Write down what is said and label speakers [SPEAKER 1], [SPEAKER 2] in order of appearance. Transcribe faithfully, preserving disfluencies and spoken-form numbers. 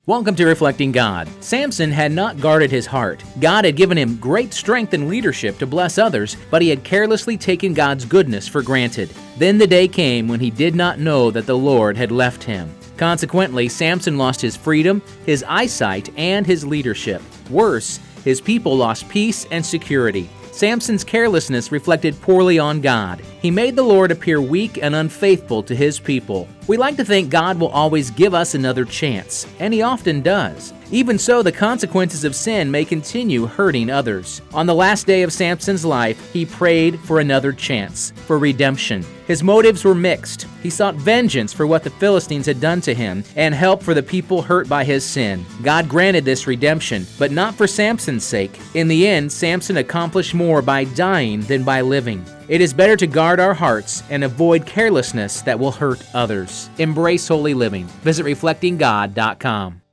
[SPEAKER 1] Welcome to Reflecting God. Samson had not guarded his heart. God had given him great strength and leadership to bless others, but he had carelessly taken God's goodness for granted. Then the day came when he did not know that the Lord had left him. Consequently, Samson lost his freedom, his eyesight, and his leadership. Worse, his people lost peace and security. Samson's carelessness reflected poorly on God. He made the Lord appear weak and unfaithful to his people. We like to think God will always give us another chance, and he often does. Even so, the consequences of sin may continue hurting others. On the last day of Samson's life, he prayed for another chance, for redemption. His motives were mixed. He sought vengeance for what the Philistines had done to him and help for the people hurt by his sin. God granted this redemption, but not for Samson's sake. In the end, Samson accomplished more by dying than by living. It is better to guard our hearts and avoid carelessness that will hurt others. Embrace holy living. Visit reflecting god dot com.